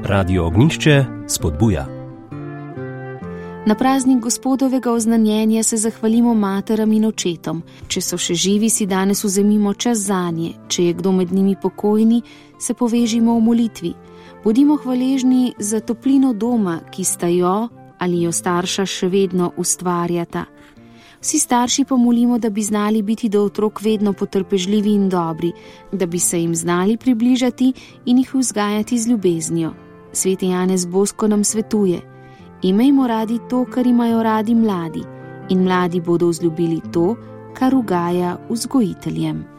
Radio Ognjišče spodbuja. Na praznik Gospodovega oznanjenja se zahvalimo materam in očetom. Če so še živi, si danes vzemimo čas zanje. Če je kdo med njimi pokojni, se povežimo v molitvi. Bodimo hvaležni za toplino doma, ki sta jo ali jo starša še vedno ustvarjata. Vsi starši pa molimo, da bi znali biti do otrok vedno potrpežljivi in dobri, da bi se jim znali približati in jih vzgajati z ljubeznijo. Sveti Janez Bosko nam svetuje: imejmo radi to, kar imajo radi mladi, in mladi bodo vzljubili to, kar ugaja vzgojiteljem.